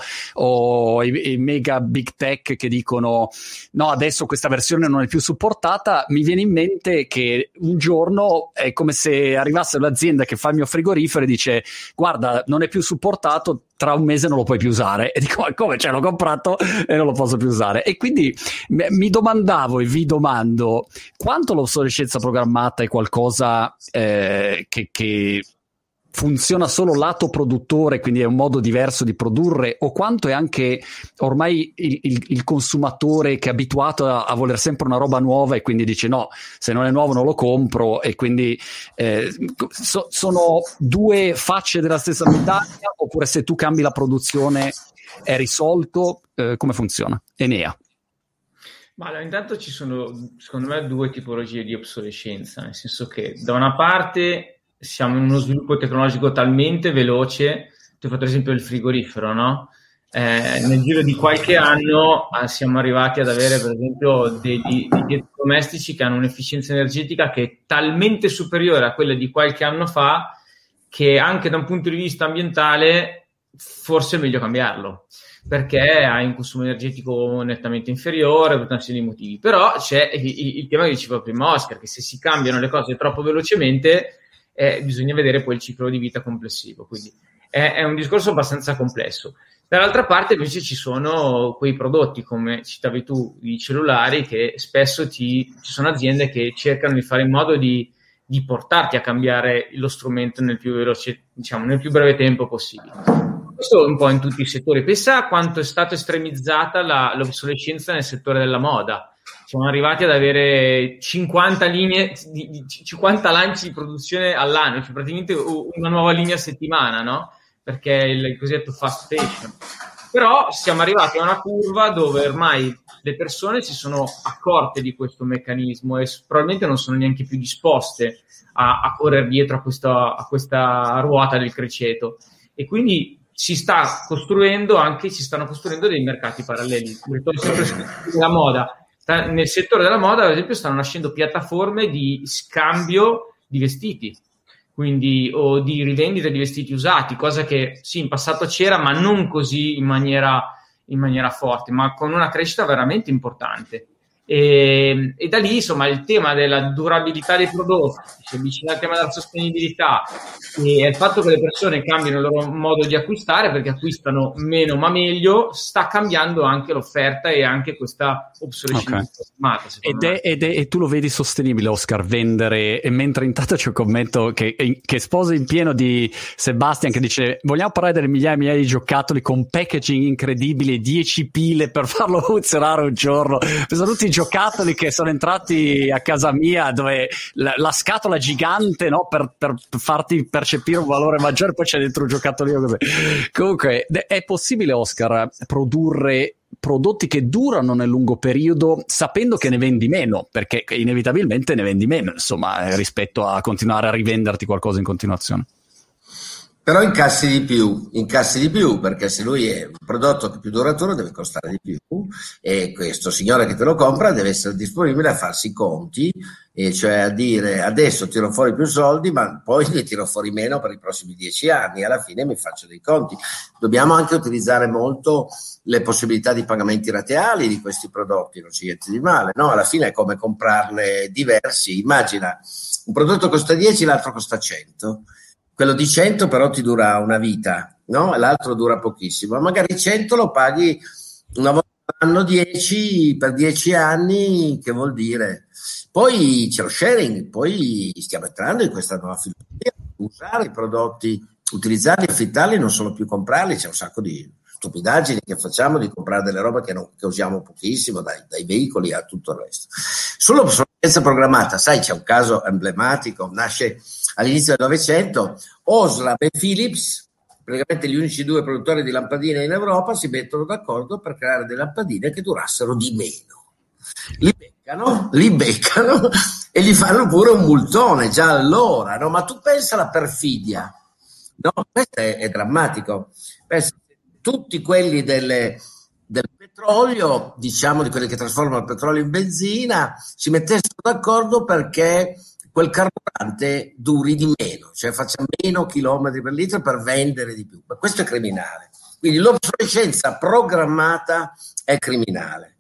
o i, i mega big tech che dicono no, adesso questa versione non è più supportata, mi viene in mente che un giorno è come se arrivasse l'azienda che fa il mio frigorifero e dice guarda, non è più supportato, tra un mese non lo puoi più usare, e dico come, cioè l'ho comprato e non lo posso più usare. E quindi mi domandavo e vi domando quanto l'obsolescenza programmata è qualcosa eh, che, che funziona solo lato produttore, quindi è un modo diverso di produrre, o quanto è anche ormai il, il, il consumatore che è abituato a, a voler sempre una roba nuova e quindi dice no, se non è nuovo non lo compro. E quindi eh, so, sono due facce della stessa medaglia, oppure se tu cambi la produzione è risolto? Eh, come funziona? Enea. Ma allora, intanto ci sono secondo me due tipologie di obsolescenza, nel senso che da una parte siamo in uno sviluppo tecnologico talmente veloce, ti ho fatto l'esempio del frigorifero, no? Eh, nel giro di qualche anno eh, siamo arrivati ad avere per esempio degli, degli elettrodomestici che hanno un'efficienza energetica che è talmente superiore a quella di qualche anno fa che anche da un punto di vista ambientale forse è meglio cambiarlo, perché hai un consumo energetico nettamente inferiore per una serie di motivi. Però c'è il, il, il tema che diceva prima Oscar, che se si cambiano le cose troppo velocemente Eh, bisogna vedere poi il ciclo di vita complessivo, quindi è, è un discorso abbastanza complesso. Dall'altra parte invece ci sono quei prodotti, come citavi tu, i cellulari, che spesso ti, ci sono aziende che cercano di fare in modo di, di portarti a cambiare lo strumento nel più veloce, diciamo, nel più breve tempo possibile. Questo un po' in tutti i settori. Pensa a quanto è stata estremizzata la, l'obsolescenza nel settore della moda. Siamo arrivati ad avere cinquanta linee, di, di, cinquanta lanci di produzione all'anno, cioè praticamente una nuova linea a settimana, no? Perché è il cosiddetto fast fashion. Però siamo arrivati a una curva dove ormai le persone si sono accorte di questo meccanismo e probabilmente non sono neanche più disposte a, a correre dietro a questa, a questa ruota del criceto. E quindi si sta costruendo anche, si stanno costruendo dei mercati paralleli. Ritorno sempre sulla moda. Nel settore della moda, ad esempio, stanno nascendo piattaforme di scambio di vestiti, quindi o di rivendita di vestiti usati, cosa che sì, in passato c'era, ma non così in maniera, in maniera forte, ma con una crescita veramente importante. E, e da lì insomma il tema della durabilità dei prodotti, si avvicina al tema della sostenibilità e il fatto che le persone cambino il loro modo di acquistare perché acquistano meno ma meglio, sta cambiando anche l'offerta e anche questa obsolescenza programmata. Okay. Ed è, ed è, e tu lo vedi sostenibile, Oscar, vendere, e mentre intanto c'è un commento che, che sposa in pieno di Sebastian che dice vogliamo parlare delle migliaia e migliaia di giocattoli con packaging incredibili, dieci pile per farlo funzionare un giorno, sono tutti i giocattoli che sono entrati a casa mia dove la, la scatola gigante, no, per, per farti percepire un valore maggiore, poi c'è dentro un giocattolino così. Comunque è possibile, Oscar, produrre prodotti che durano nel lungo periodo sapendo che ne vendi meno, perché inevitabilmente ne vendi meno, insomma, rispetto a continuare a rivenderti qualcosa in continuazione. Però incassi di più, incassi di più, perché se lui è un prodotto che è più duraturo deve costare di più e questo signore che te lo compra deve essere disponibile a farsi i conti, e cioè a dire adesso tiro fuori più soldi ma poi ne tiro fuori meno per i prossimi dieci anni, alla fine mi faccio dei conti. Dobbiamo anche utilizzare molto le possibilità di pagamenti rateali di questi prodotti, non c'è niente di male, no? Alla fine è come comprarne diversi. Immagina, un prodotto costa dieci, l'altro costa cento. Quello di cento però ti dura una vita, no? L'altro dura pochissimo. Magari cento lo paghi una volta all'anno, dieci per dieci anni, che vuol dire? Poi c'è lo sharing, poi stiamo entrando in questa nuova filosofia, usare i prodotti, utilizzarli, affittarli, non solo più comprarli, c'è un sacco di stupidaggini che facciamo di comprare delle robe che, non, che usiamo pochissimo, dai, dai veicoli a tutto il resto. Sull'obsolescenza programmata, sai, c'è un caso emblematico, nasce all'inizio del Novecento, Osram e Philips, praticamente gli unici due produttori di lampadine in Europa, si mettono d'accordo per creare delle lampadine che durassero di meno. Li beccano, li beccano e gli fanno pure un multone già allora, no? Ma tu pensa alla perfidia, no? Questo è, è drammatico. Pensa, tutti quelli delle, del petrolio, diciamo di quelli che trasformano il petrolio in benzina, si mettessero d'accordo perché quel carburante duri di meno, cioè faccia meno chilometri per litro per vendere di più. Ma questo è criminale. Quindi l'obsolescenza programmata è criminale.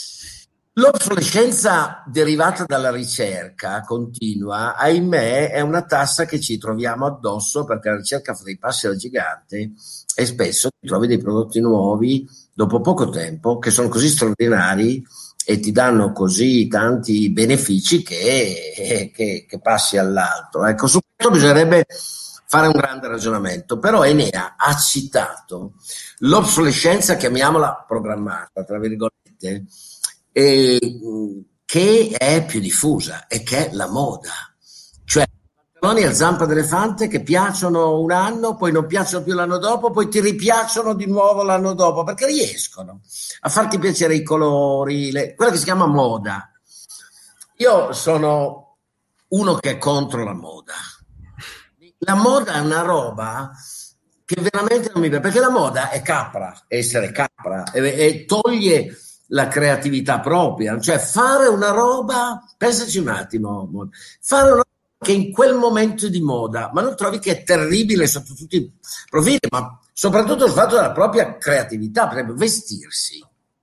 L'obsolescenza derivata dalla ricerca continua, ahimè, è una tassa che ci troviamo addosso perché la ricerca fa dei passi al gigante e spesso ti trovi dei prodotti nuovi dopo poco tempo che sono così straordinari e ti danno così tanti benefici che, che, che passi all'altro. Ecco, su questo bisognerebbe fare un grande ragionamento, però Enea ha citato l'obsolescenza, chiamiamola programmata, tra virgolette, e, che è più diffusa e che è la moda. Cioè, pantaloni a zampa d'elefante che piacciono un anno, poi non piacciono più l'anno dopo, poi ti ripiacciono di nuovo l'anno dopo, perché riescono a farti piacere i colori, le, quella che si chiama moda. Io sono uno che è contro la moda. La moda è una roba che veramente non mi piace, perché la moda è capra, essere capra, e, e toglie la creatività propria, cioè fare una roba, pensaci un attimo, fare una roba che in quel momento di moda, ma non trovi che è terribile sotto tutti i profili, ma soprattutto il fatto della propria creatività, per esempio vestirsi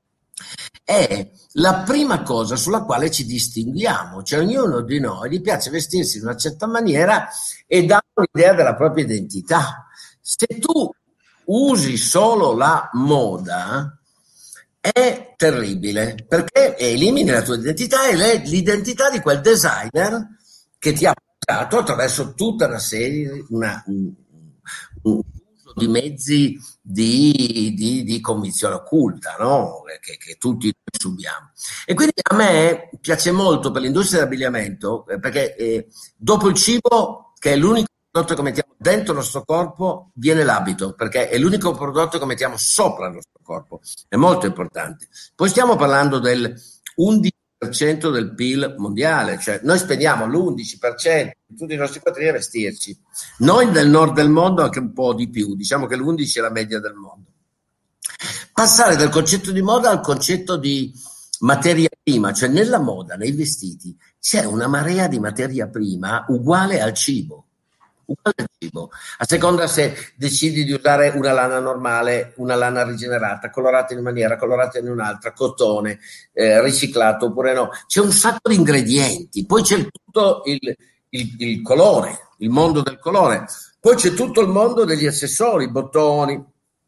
è la prima cosa sulla quale ci distinguiamo, cioè ognuno di noi gli piace vestirsi in una certa maniera e dà un'idea della propria identità. Se tu usi solo la moda è terribile, perché elimini la tua identità e le, l'identità di quel designer che ti ha portato attraverso tutta una serie, una, un, un uso di mezzi di, di, di convinzione occulta, no? che, che tutti noi subiamo. E quindi a me piace molto per l'industria dell'abbigliamento, perché eh, dopo il cibo, che è l'unico prodotto che mettiamo dentro il nostro corpo, viene l'abito, perché è l'unico prodotto che mettiamo sopra il nostro corpo, è molto importante. Poi stiamo parlando del undici per cento del P I L mondiale, cioè noi spendiamo l'undici per cento di tutti i nostri quattrini a vestirci. Noi nel nord del mondo anche un po' di più, diciamo che l'undici è la media del mondo. Passare dal concetto di moda al concetto di materia prima, cioè nella moda, nei vestiti, c'è una marea di materia prima uguale al cibo. uguale al cibo, a seconda se decidi di usare una lana normale, una lana rigenerata, colorata in una maniera, colorata in un'altra, cotone, eh, riciclato oppure no. C'è un sacco di ingredienti, poi c'è tutto il, il, il colore, il mondo del colore, poi c'è tutto il mondo degli accessori, bottoni.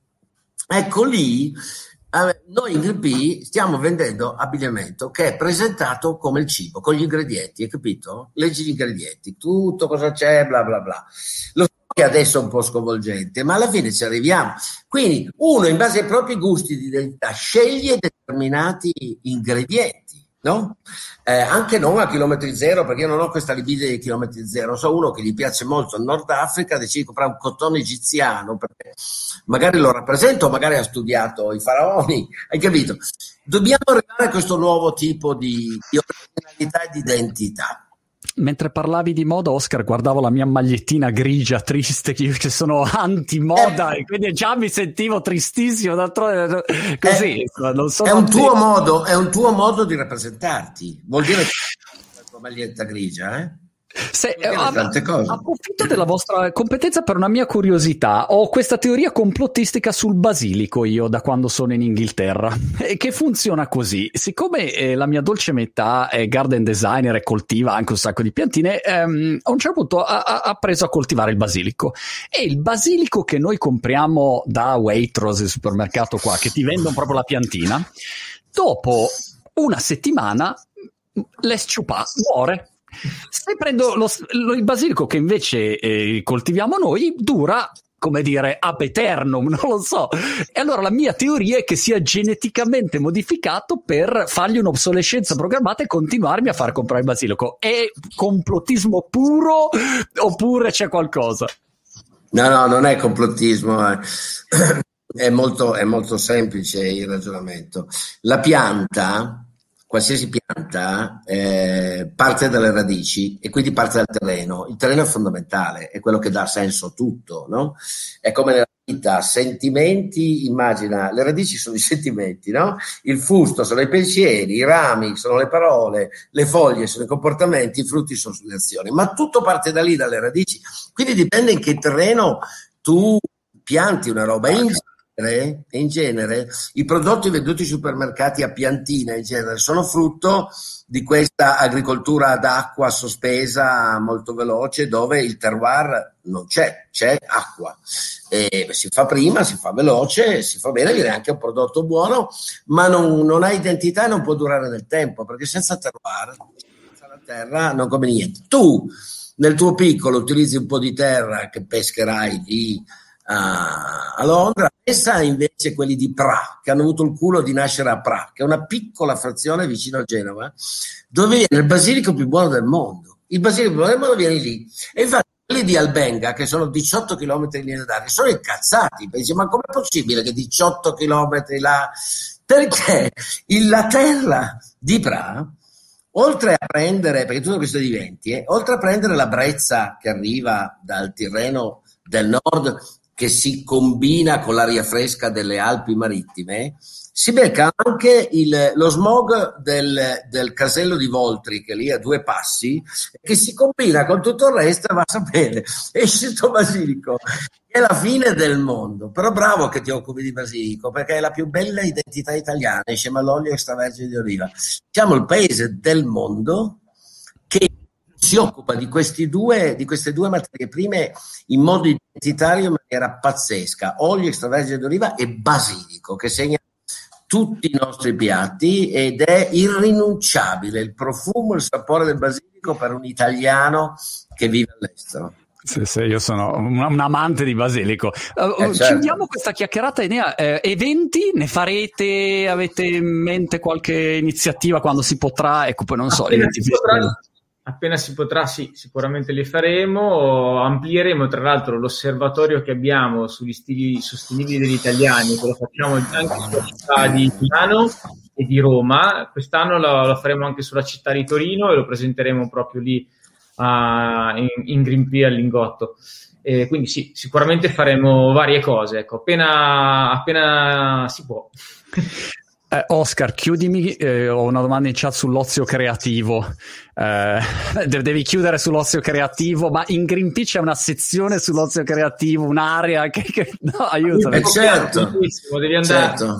Ecco lì, eh, noi in Green Pea stiamo vendendo abbigliamento che è presentato come il cibo, con gli ingredienti, hai capito? Leggi gli ingredienti, tutto cosa c'è, bla bla bla. Lo so che adesso è un po' sconvolgente, ma alla fine ci arriviamo. Quindi uno, in base ai propri gusti di identità, sceglie determinati ingredienti, no? Eh, anche non a chilometri zero, perché io non ho questa libido di chilometri zero. So uno che gli piace molto il Nord Africa, decide di comprare un cotone egiziano perché magari lo rappresenta o magari ha studiato i faraoni, hai capito? Dobbiamo arrivare a questo nuovo tipo di, di originalità e di identità. Mentre parlavi di moda, Oscar, guardavo la mia magliettina grigia, triste, che sono anti-moda, eh, e quindi già mi sentivo tristissimo, d'altronde così. Eh, non so è, un tuo modo, è un tuo modo di rappresentarti, vuol dire che la tua maglietta grigia, eh? Se, eh, approfitto della vostra competenza per una mia curiosità. Ho questa teoria complottistica sul basilico io da quando sono in Inghilterra, e che funziona così: siccome eh, la mia dolce metà è garden designer e coltiva anche un sacco di piantine, ehm, a un certo punto ha, ha preso a coltivare il basilico, e il basilico che noi compriamo da Waitrose, il supermercato qua, che ti vendono proprio la piantina, dopo una settimana le sciupà, muore. Se prendo lo, lo, il basilico che invece eh, coltiviamo noi, dura, come dire, ab eternum, non lo so. E allora la mia teoria è che sia geneticamente modificato per fargli un'obsolescenza programmata e continuarmi a far comprare il basilico. È complottismo puro oppure c'è qualcosa? No, no, non è complottismo, eh. È molto, è molto semplice il ragionamento. La pianta, qualsiasi pianta, eh, parte dalle radici e quindi parte dal terreno. Il terreno è fondamentale, è quello che dà senso a tutto, no? È come nella vita, sentimenti, immagina, le radici sono i sentimenti, no? Il fusto sono i pensieri, i rami sono le parole, le foglie sono i comportamenti, i frutti sono le azioni, ma tutto parte da lì, dalle radici. Quindi dipende in che terreno tu pianti una roba. In in genere i prodotti venduti ai supermercati a piantina in genere sono frutto di questa agricoltura ad acqua sospesa molto veloce, dove il terroir non c'è, c'è acqua, e si fa prima, si fa veloce, si fa bene, viene anche un prodotto buono, ma non, non ha identità e non può durare nel tempo, perché senza terroir, senza la terra, non come niente. Tu nel tuo piccolo utilizzi un po' di terra che pescherai lì a Londra, pensa invece quelli di Pra, che hanno avuto il culo di nascere a Pra, che è una piccola frazione vicino a Genova, dove viene il basilico più buono del mondo. Il basilico più buono del mondo viene lì, e infatti quelli di Albenga, che sono diciotto chilometri in linea d'aria, sono incazzati, dice, ma com'è possibile che diciotto chilometri là? Perché la terra di Pra, oltre a prendere, perché tutto questo è di venti, eh, oltre a prendere la brezza che arriva dal Tirreno del Nord, che si combina con l'aria fresca delle Alpi marittime, si becca anche il, lo smog del, del casello di Voltri, che lì a due passi, che si combina con tutto il resto e va a sapere, esce sto basilico. È la fine del mondo, però bravo che ti occupi di basilico, perché è la più bella identità italiana, insieme all'olio extravergine di oliva. Siamo il paese del mondo che si occupa di questi due, di queste due materie prime in modo identitario in maniera pazzesca: olio extravergine di oliva e basilico, che segna tutti i nostri piatti, ed è irrinunciabile il profumo e il sapore del basilico per un italiano che vive all'estero. Sì, sì, io sono un, un amante di basilico. Uh, eh, certo. Chiudiamo questa chiacchierata, Enea. Eh, eventi ne farete? Avete in mente qualche iniziativa quando si potrà? Ecco, poi non so. Appena si potrà, appena si potrà, sì, sicuramente li faremo. Amplieremo tra l'altro l'osservatorio che abbiamo sugli stili sostenibili degli italiani, che lo facciamo anche sulla città di Milano e di Roma. Quest'anno lo, lo faremo anche sulla città di Torino e lo presenteremo proprio lì Uh, in, in Green Pea al Lingotto, e quindi sì, sicuramente faremo varie cose, ecco, appena, appena si può. Eh, Oscar, chiudimi, eh, ho una domanda in chat sull'ozio creativo. Eh, devi chiudere sull'ozio creativo, ma in Greenpeace c'è una sezione sull'ozio creativo, un'area che, che no, aiutami. Eh, certo, devi andare. certo.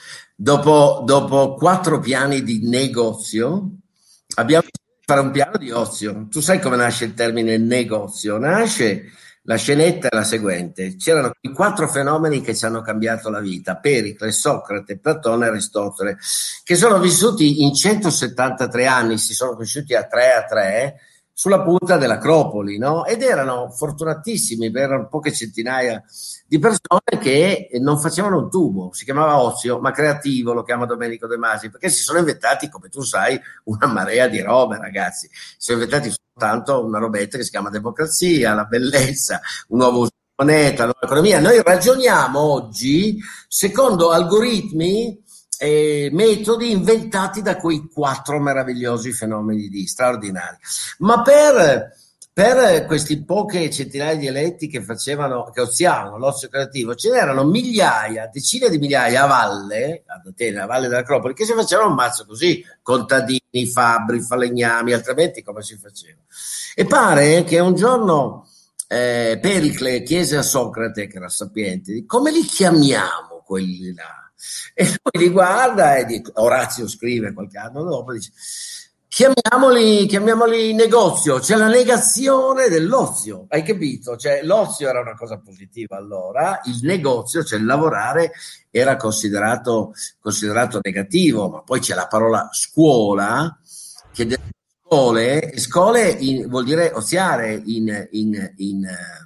Dopo, dopo quattro piani di negozio abbiamo iniziato a fare un piano di ozio. Tu sai come nasce il termine negozio? Nasce, la scenetta è la seguente: c'erano i quattro fenomeni che ci hanno cambiato la vita: Pericle, Socrate, Platone e Aristotele, che sono vissuti in centosettantatré anni, si sono conosciuti a tre a tre sulla punta dell'Acropoli, no? Ed erano fortunatissimi, erano poche centinaia di persone che non facevano un tubo, si chiamava ozio, ma creativo, lo chiama Domenico De Masi, perché si sono inventati, come tu sai, una marea di robe, ragazzi. Si sono inventati soltanto una robetta che si chiama democrazia, la bellezza, un nuovo uso di moneta, la nuova economia. Noi ragioniamo oggi secondo algoritmi e metodi inventati da quei quattro meravigliosi fenomeni di straordinari. Ma per, per questi poche centinaia di eletti che facevano, che oziavano l'ozio creativo, ce n'erano migliaia, decine di migliaia a valle, ad Atene, a valle dell'Acropoli, che si facevano un mazzo così, contadini, fabbri, falegnami, altrimenti come si faceva? E pare che un giorno eh, Pericle chiese a Socrate, che era sapiente, come li chiamiamo quelli là? E lui li guarda e dice, Orazio scrive qualche anno dopo, dice, chiamiamoli, chiamiamoli negozio, c'è la negazione dell'ozio, hai capito? Cioè, l'ozio era una cosa positiva allora, il negozio, cioè il lavorare, era considerato, considerato negativo, ma poi c'è la parola scuola, che delle scuole, scuole in, vuol dire oziare in, in, in,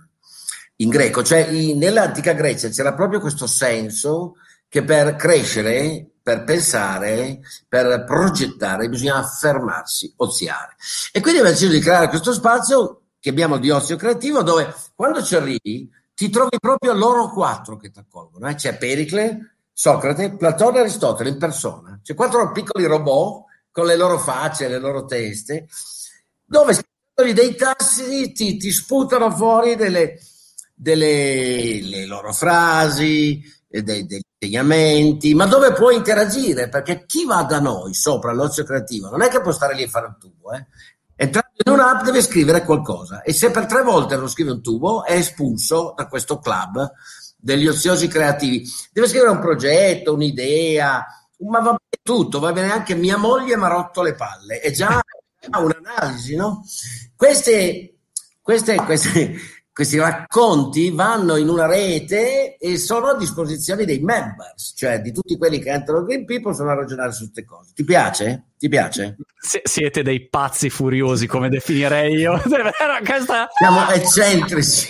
in greco, cioè in, nell'antica Grecia c'era proprio questo senso che per crescere, per pensare, per progettare bisogna fermarsi, oziare. E quindi abbiamo deciso di creare questo spazio che abbiamo di ozio creativo, dove quando ci arrivi ti trovi proprio loro quattro che ti accolgono. Eh? C'è Pericle, Socrate, Platone e Aristotele in persona. C'è quattro piccoli robot con le loro facce, le loro teste, dove dei tassi ti, ti sputano fuori delle, delle le loro frasi, dei, degli insegnamenti, ma dove puoi interagire, perché chi va da noi sopra l'ozio creativo non è che può stare lì a fare un tubo, eh? Entrando in un'app deve scrivere qualcosa, e se per tre volte non scrive un tubo è espulso da questo club degli oziosi creativi. Deve scrivere un progetto, un'idea, ma va bene tutto, va bene anche mia moglie mi ha rotto le palle, è già un'analisi, no? Queste, queste, queste Questi racconti vanno in una rete e sono a disposizione dei members, cioè di tutti quelli che entrano in Greenpeace possono ragionare su queste cose. Ti piace? Ti piace? S- siete dei pazzi furiosi, come definirei io. Questa... Siamo eccentrici.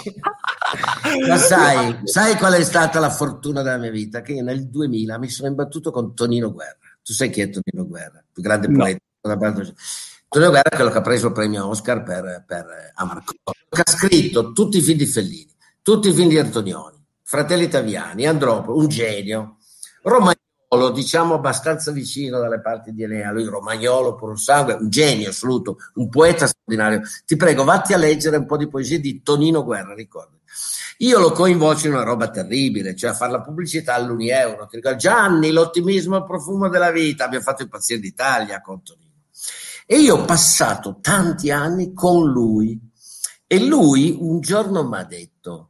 Ma sai, sai qual è stata la fortuna della mia vita? Che io nel duemila mi sono imbattuto con Tonino Guerra. Tu sai chi è Tonino Guerra? Il più grande poeta. No. Tonino Guerra è quello che ha preso il premio Oscar per, per Amarcord, che ha scritto tutti i film di Fellini, tutti i film di Antonioni, Fratelli Italiani, Andropolo, un genio. Romagnolo, diciamo abbastanza vicino dalle parti di Enea, lui Romagnolo puro sangue, un genio assoluto, un poeta straordinario. Ti prego, vatti a leggere un po' di poesie di Tonino Guerra, ricordi. Io lo coinvolgo in una roba terribile, cioè a fare la pubblicità all'Unieuro. Ti ricordo, Gianni, l'ottimismo è il profumo della vita, abbiamo fatto Impazzire d'Italia con Tonino. E io ho passato tanti anni con lui, e lui un giorno mi ha detto: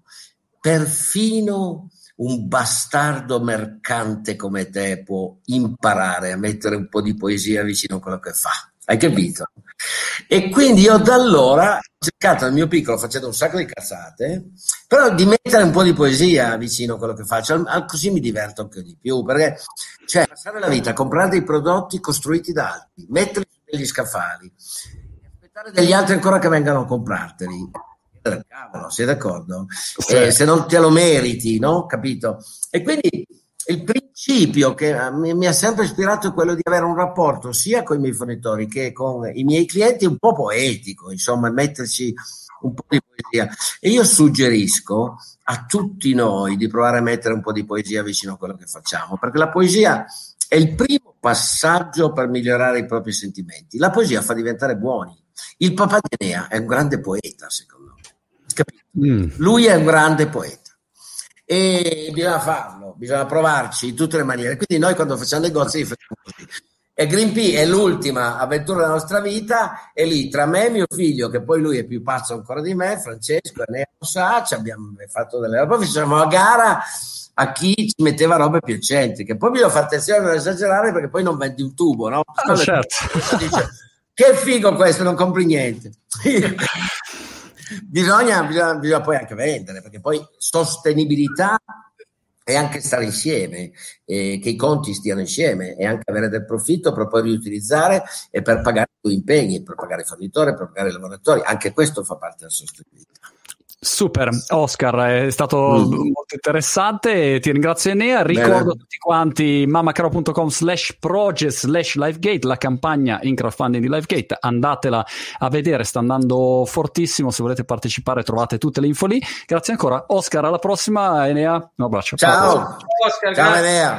perfino un bastardo mercante come te può imparare a mettere un po' di poesia vicino a quello che fa. Hai capito? E quindi io da allora ho cercato nel mio piccolo, facendo un sacco di cazzate, però di mettere un po' di poesia vicino a quello che faccio, così mi diverto anche di più, perché cioè passare la vita a comprare dei prodotti costruiti da altri, metterli degli scaffali, aspettare degli altri ancora che vengano a comprarteli, cavolo, sei d'accordo? Sì. Eh, se non te lo meriti, no? Capito? E quindi il principio che mi, mi ha sempre ispirato è quello di avere un rapporto sia con i miei fornitori che con i miei clienti un po' poetico, insomma, metterci un po' di poesia. E io suggerisco a tutti noi di provare a mettere un po' di poesia vicino a quello che facciamo, perché la poesia è il primo passaggio per migliorare i propri sentimenti. La poesia fa diventare buoni. Il papà di Enea è un grande poeta, secondo me. Capito? Mm. Lui è un grande poeta. e bisogna farlo, bisogna provarci in tutte le maniere. Quindi noi quando facciamo negozi li facciamo così. E Greenpeace è l'ultima avventura della nostra vita, e lì tra me e mio figlio, che poi lui è più pazzo ancora di me, Francesco, e ne lo sa, ci abbiamo fatto delle robe, facevamo a gara a chi ci metteva robe più eccentriche. Poi bisogna fare attenzione a non esagerare, perché poi non vendi un tubo, no? Ah, certo. Dice, che figo questo, non compri niente. bisogna, bisogna, bisogna poi anche vendere, perché poi sostenibilità e anche stare insieme, eh, che i conti stiano insieme, e anche avere del profitto per poi riutilizzare e per pagare i tuoi impegni, per pagare i fornitori, per pagare i lavoratori. Anche questo fa parte della sostenibilità. Super, Oscar, è stato mm. molto interessante, ti ringrazio Enea, ricordo a tutti quanti mamacaro.com slash project slash livegate, la campagna in crowdfunding di Livegate, andatela a vedere, sta andando fortissimo, se volete partecipare trovate tutte le info lì. Grazie ancora Oscar, alla prossima Enea, un abbraccio. Ciao, ciao Oscar, ciao Enea.